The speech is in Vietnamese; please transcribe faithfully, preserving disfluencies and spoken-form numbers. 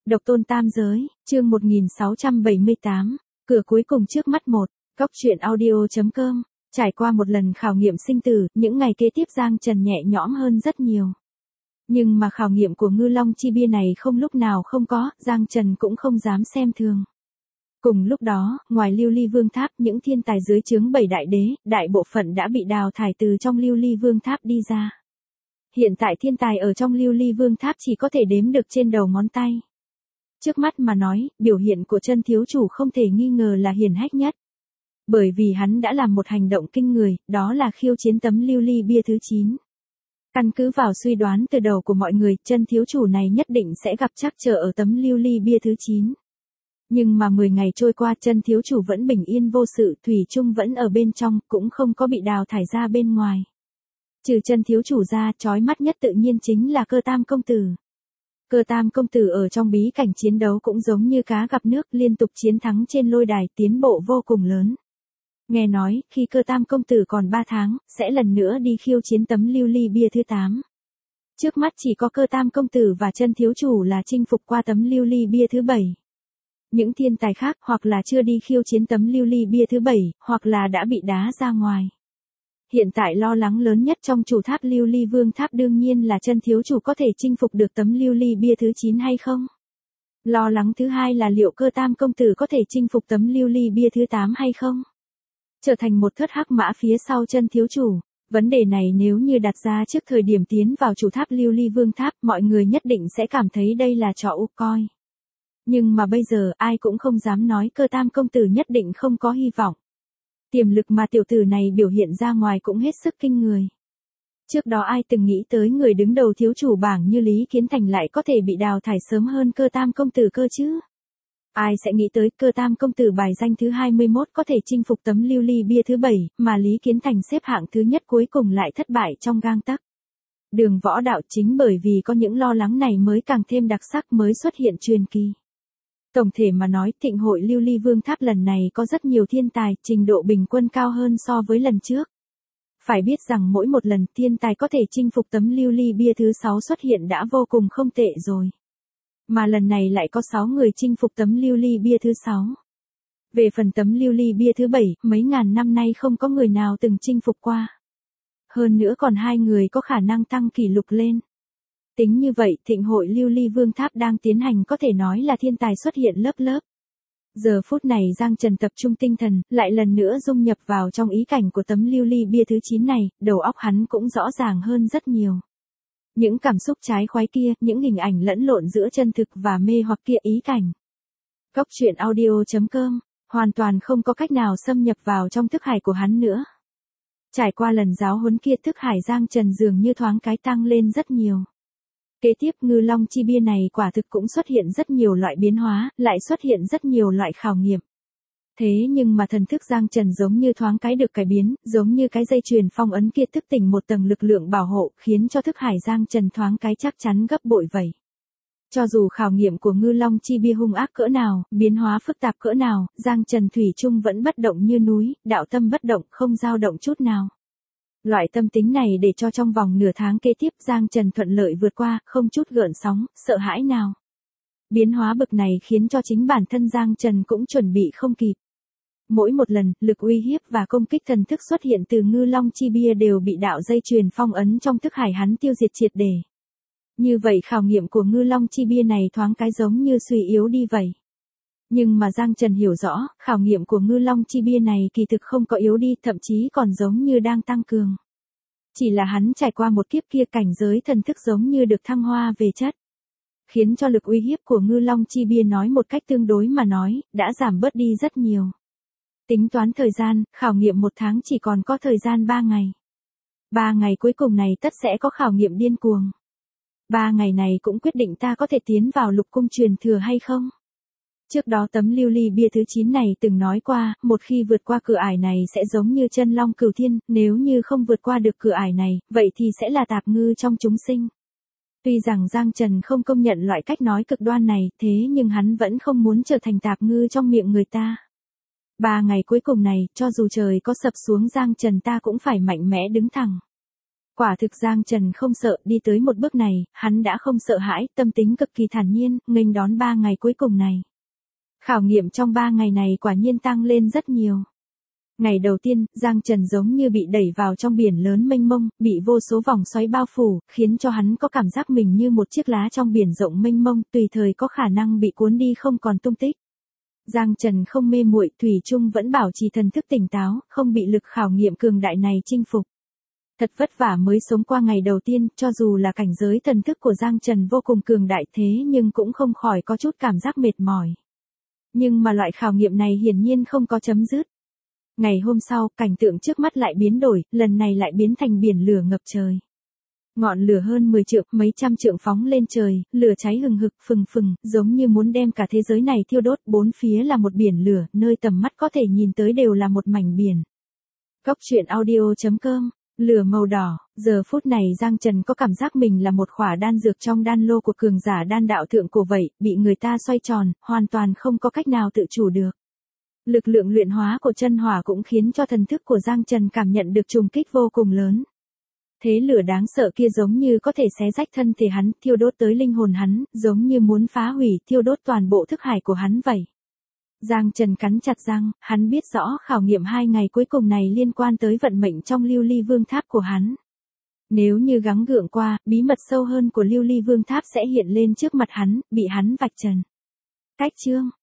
Độc tôn tam giới, chương một nghìn sáu trăm bảy mươi tám, cửa cuối cùng trước mắt một, góc truyện audio chấm com. Trải qua một lần khảo nghiệm sinh tử, những ngày kế tiếp Giang Trần nhẹ nhõm hơn rất nhiều. Nhưng mà khảo nghiệm của Ngư Long Chi Bia này không lúc nào không có, Giang Trần cũng không dám xem thường. Cùng lúc đó, ngoài Lưu Ly Vương Tháp, những thiên tài dưới trướng bảy đại đế, đại bộ phận đã bị đào thải từ trong Lưu Ly Vương Tháp đi ra. Hiện tại thiên tài ở trong Lưu Ly Vương Tháp chỉ có thể đếm được trên đầu ngón tay. Trước mắt mà nói, biểu hiện của chân thiếu chủ không thể nghi ngờ là hiển hách nhất. Bởi vì hắn đã làm một hành động kinh người, đó là khiêu chiến tấm Lưu Ly Bia thứ chín. Căn cứ vào suy đoán từ đầu của mọi người, chân thiếu chủ này nhất định sẽ gặp trắc trở ở tấm Lưu Ly Bia thứ chín. Nhưng mà mười ngày trôi qua, chân thiếu chủ vẫn bình yên vô sự, thủy chung vẫn ở bên trong, cũng không có bị đào thải ra bên ngoài. Trừ chân thiếu chủ ra, chói mắt nhất tự nhiên chính là Cơ Tam công tử. Cơ Tam công tử ở trong bí cảnh chiến đấu cũng giống như cá gặp nước, liên tục chiến thắng trên lôi đài, tiến bộ vô cùng lớn. Nghe nói, khi Cơ Tam công tử còn ba tháng, sẽ lần nữa đi khiêu chiến tấm Lưu Ly Bia thứ tám. Trước mắt chỉ có Cơ Tam công tử và chân thiếu chủ là chinh phục qua tấm Lưu Ly Bia thứ bảy. Những thiên tài khác hoặc là chưa đi khiêu chiến tấm Lưu Ly Bia thứ bảy, hoặc là đã bị đá ra ngoài. Hiện tại lo lắng lớn nhất trong chủ tháp Lưu Ly Vương Tháp đương nhiên là chân thiếu chủ có thể chinh phục được tấm Lưu Ly Bia thứ chín hay không. Lo lắng thứ hai là liệu Cơ Tam công tử có thể chinh phục tấm Lưu Ly Bia thứ tám hay không. Trở thành một thớt hắc mã phía sau chân thiếu chủ. Vấn đề này nếu như đặt ra trước thời điểm tiến vào chủ tháp Lưu Ly Vương Tháp, mọi người nhất định sẽ cảm thấy đây là trò u coi. Nhưng mà bây giờ ai cũng không dám nói Cơ Tam công tử nhất định không có hy vọng. Tiềm lực mà tiểu tử này biểu hiện ra ngoài cũng hết sức kinh người. Trước đó ai từng nghĩ tới người đứng đầu thiếu chủ bảng như Lý Kiến Thành lại có thể bị đào thải sớm hơn Cơ Tam công tử cơ chứ? Ai sẽ nghĩ tới Cơ Tam công tử bài danh thứ hai mươi mốt có thể chinh phục tấm Lưu Ly Bia thứ bảy, mà Lý Kiến Thành xếp hạng thứ nhất cuối cùng lại thất bại trong gang tấc. Đường võ đạo chính bởi vì có những lo lắng này mới càng thêm đặc sắc, mới xuất hiện truyền kỳ. Tổng thể mà nói, thịnh hội Lưu Ly Vương Tháp lần này có rất nhiều thiên tài, trình độ bình quân cao hơn so với lần trước. Phải biết rằng mỗi một lần thiên tài có thể chinh phục tấm Lưu Ly Bia thứ sáu xuất hiện đã vô cùng không tệ rồi. Mà lần này lại có sáu người chinh phục tấm Lưu Ly Bia thứ sáu. Về phần tấm Lưu Ly Bia thứ bảy, mấy ngàn năm nay không có người nào từng chinh phục qua. Hơn nữa còn hai người có khả năng tăng kỷ lục lên. Tính như vậy, thịnh hội Lưu Ly Vương Tháp đang tiến hành có thể nói là thiên tài xuất hiện lớp lớp. Giờ phút này Giang Trần tập trung tinh thần, lại lần nữa dung nhập vào trong ý cảnh của tấm Lưu Ly Bia thứ chín này, đầu óc hắn cũng rõ ràng hơn rất nhiều. Những cảm xúc trái khoái kia, những hình ảnh lẫn lộn giữa chân thực và mê hoặc kia ý cảnh. Góc truyện audio chấm com, hoàn toàn không có cách nào xâm nhập vào trong thức hải của hắn nữa. Trải qua lần giáo huấn kia, thức hải Giang Trần dường như thoáng cái tăng lên rất nhiều. Kế tiếp Ngư Long Chi Bia này quả thực cũng xuất hiện rất nhiều loại biến hóa, lại xuất hiện rất nhiều loại khảo nghiệm. Thế nhưng mà thần thức Giang Trần giống như thoáng cái được cải biến, giống như cái dây chuyền phong ấn kia thức tỉnh một tầng lực lượng bảo hộ, khiến cho thức hải Giang Trần thoáng cái chắc chắn gấp bội vậy. Cho dù khảo nghiệm của Ngư Long Chi Bia hung ác cỡ nào, biến hóa phức tạp cỡ nào, Giang Trần thủy chung vẫn bất động như núi, đạo tâm bất động, không dao động chút nào. Loại tâm tính này để cho trong vòng nửa tháng kế tiếp Giang Trần thuận lợi vượt qua, không chút gợn sóng, sợ hãi nào. Biến hóa bực này khiến cho chính bản thân Giang Trần cũng chuẩn bị không kịp. Mỗi một lần, lực uy hiếp và công kích thần thức xuất hiện từ Ngư Long Chi Bia đều bị đạo dây chuyền phong ấn trong thức hải hắn tiêu diệt triệt để. Như vậy khảo nghiệm của Ngư Long Chi Bia này thoáng cái giống như suy yếu đi vậy. Nhưng mà Giang Trần hiểu rõ, khảo nghiệm của Ngư Long Chi Bia này kỳ thực không có yếu đi, thậm chí còn giống như đang tăng cường. Chỉ là hắn trải qua một kiếp kia, cảnh giới thần thức giống như được thăng hoa về chất. Khiến cho lực uy hiếp của Ngư Long Chi Bia nói một cách tương đối mà nói, đã giảm bớt đi rất nhiều. Tính toán thời gian, khảo nghiệm một tháng chỉ còn có thời gian ba ngày. Ba ngày cuối cùng này tất sẽ có khảo nghiệm điên cuồng. Ba ngày này cũng quyết định ta có thể tiến vào lục cung truyền thừa hay không. Trước đó tấm Lưu Ly Bia thứ chín này từng nói qua, một khi vượt qua cửa ải này sẽ giống như chân long cửu thiên, nếu như không vượt qua được cửa ải này, vậy thì sẽ là tạp ngư trong chúng sinh. Tuy rằng Giang Trần không công nhận loại cách nói cực đoan này, thế nhưng hắn vẫn không muốn trở thành tạp ngư trong miệng người ta. Ba ngày cuối cùng này, cho dù trời có sập xuống Giang Trần ta cũng phải mạnh mẽ đứng thẳng. Quả thực Giang Trần không sợ, đi tới một bước này, hắn đã không sợ hãi, tâm tính cực kỳ thản nhiên, nghênh đón ba ngày cuối cùng này. Khảo nghiệm trong ba ngày này quả nhiên tăng lên rất nhiều. Ngày đầu tiên, Giang Trần giống như bị đẩy vào trong biển lớn mênh mông, bị vô số vòng xoáy bao phủ, khiến cho hắn có cảm giác mình như một chiếc lá trong biển rộng mênh mông, tùy thời có khả năng bị cuốn đi không còn tung tích. Giang Trần không mê muội, thủy chung vẫn bảo trì thần thức tỉnh táo, không bị lực khảo nghiệm cường đại này chinh phục. Thật vất vả mới sống qua ngày đầu tiên, cho dù là cảnh giới thần thức của Giang Trần vô cùng cường đại thế nhưng cũng không khỏi có chút cảm giác mệt mỏi. Nhưng mà loại khảo nghiệm này hiển nhiên không có chấm dứt. Ngày hôm sau, cảnh tượng trước mắt lại biến đổi, lần này lại biến thành biển lửa ngập trời. Ngọn lửa hơn mười trượng, mấy trăm trượng phóng lên trời, lửa cháy hừng hực phừng phừng, giống như muốn đem cả thế giới này thiêu đốt, bốn phía là một biển lửa, nơi tầm mắt có thể nhìn tới đều là một mảnh biển. Cốc truyện audio chấm com. Lửa màu đỏ, giờ phút này Giang Trần có cảm giác mình là một khỏa đan dược trong đan lô của cường giả đan đạo thượng cổ vậy, bị người ta xoay tròn, hoàn toàn không có cách nào tự chủ được. Lực lượng luyện hóa của chân hỏa cũng khiến cho thần thức của Giang Trần cảm nhận được trùng kích vô cùng lớn. Thế lửa đáng sợ kia giống như có thể xé rách thân thể hắn, thiêu đốt tới linh hồn hắn, giống như muốn phá hủy, thiêu đốt toàn bộ thức hải của hắn vậy. Giang Trần cắn chặt răng, hắn biết rõ khảo nghiệm hai ngày cuối cùng này liên quan tới vận mệnh trong Lưu Ly Vương Tháp của hắn. Nếu như gắng gượng qua, bí mật sâu hơn của Lưu Ly Vương Tháp sẽ hiện lên trước mặt hắn, bị hắn vạch trần. Cách chương